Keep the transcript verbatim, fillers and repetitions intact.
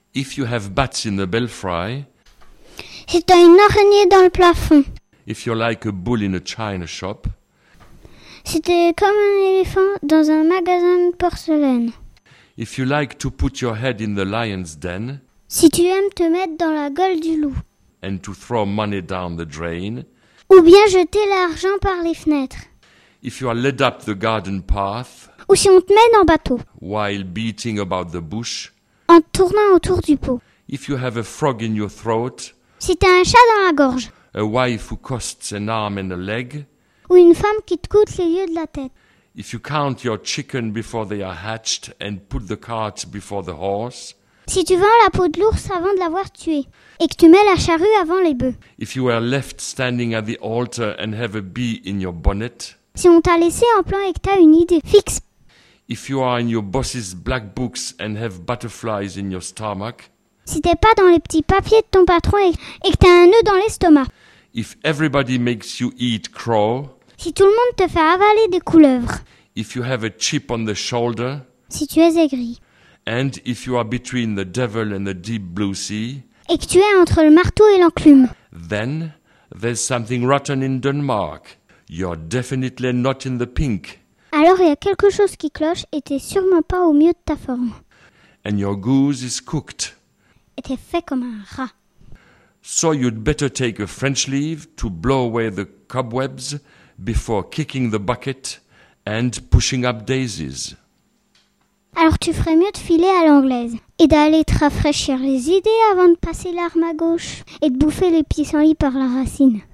If you have bats in the belfry, si tu as une araignée dans le plafond, if you're like a bull in a china shop, si tu es comme un éléphant dans un magasin de porcelaine, if you like to put your head in the lion's den, si tu aimes te mettre dans la gueule du loup, and to throw money down the drain, ou bien jeter l'argent par les fenêtres, if you are led up the garden path, ou si on te mène en bateau, while beating about the bush, en tournant autour du pot, if you have a frog in your throat, si tu as un chat dans la gorge, a wife who costs an arm and a leg, ou une femme qui te coûte les yeux de la tête, if you count your chicken before they are hatched and put the cart before the horse, si tu vends la peau de l'ours avant de l'avoir tué, et que tu mets la charrue avant les bœufs, if you were left standing at the altar and have a bee in your bonnet, si on t'a laissé en plan et que tu as une idée fixe, if you are in your boss's black books and have butterflies in your stomach, si t'es pas dans les petits papiers de ton patron et, et que t'as un nœud dans l'estomac, if everybody makes you eat crow, si tout le monde te fait avaler des couleuvres, if you have a chip on the shoulder, si tu es aigri, and if you are between the devil and the deep blue sea, et que tu es entre le marteau et l'enclume, then there's something rotten in Denmark. You're definitely not in the pink. alors il y a quelque chose qui cloche et t'es sûrement pas au mieux de ta forme. And your goose is cooked. Et t'es fait comme un rat. So you'd better take a French leave to blow away the cobwebs before kicking the bucket and pushing up daisies. Alors tu ferais mieux de filer à l'anglaise et d'aller te rafraîchir les idées avant de passer l'arme à gauche et de bouffer les pissenlits par la racine.